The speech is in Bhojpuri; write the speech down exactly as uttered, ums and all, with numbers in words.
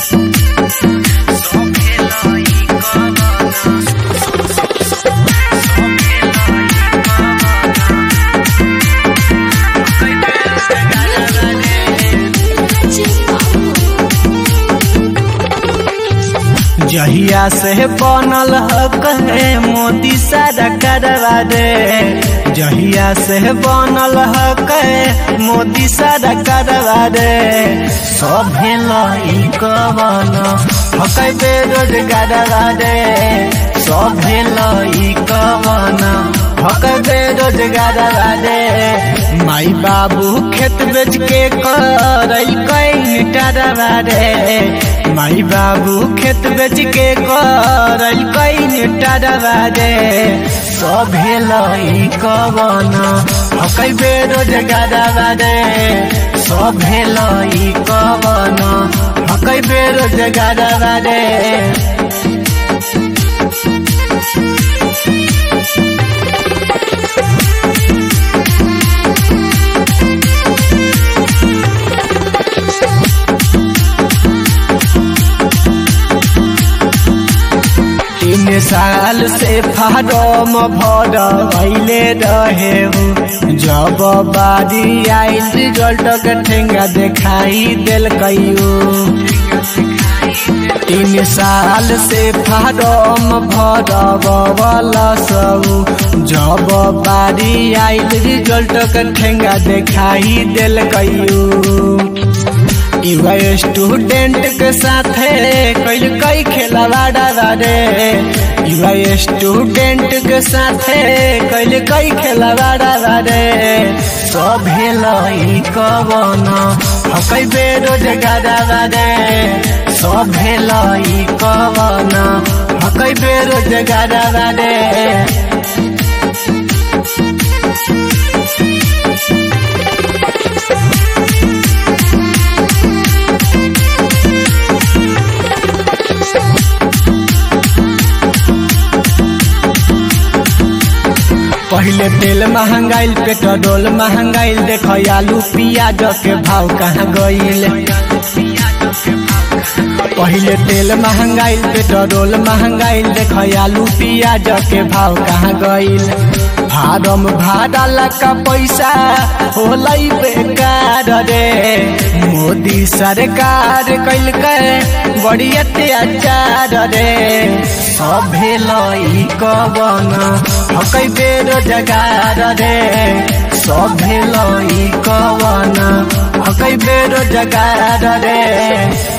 जहिया से बनल हके मोदी सरकारवा रे, जहिया से बनल हके मोदी सरकारवा रे, सभे लइकवन हकै बेरोजगारवा रे, सभे लइकवन हकै बेरोजगारवा रे। माई बाबू खेत बेच के करैकै निटारवा रे, माई बाबू खेत बेच के करैकै निटारवा रे, सभे लइकवन हकै बेरोजगारवा रे, सभे लइकवन हकै बेरोजगारवा रे। तीन साल से फारम भरवैले रहे हो, जब बारी आइल रिजल्ट के ठेंगा देखाई देलकैयो। तीन साल से फारम भरवला सब, जब बारी आइल रिजल्ट के ठेंगा देखाई देलकैयो। युवा स्टूडेंट के साथे कैल कई खेलवाड़ा रे, युवा स्टूडेंट के साथे कैल कई खेलवाड़ा रे, सभे लइकवन हकै बेरोजगारवा रे, सभे लइकवन हकै बेरोजगारवा रे। पहले तेल महंगाइल पेट्रोल महंगाइल, देख आलू पियाज के भाव कहाँ गईल। पहले तेल महंगाइल पेट्रोल महंगाइल, देख आलू पियाज के भाव कहाँ गईल। फारम भरला का पैसा होलै बेकार रे, मोदी सरकार कैल के बड़ी अत्याचार रे, सभे लइकवन हकै बेरोजगार रे, सभे लइकवन हकै बेरोजगार रे।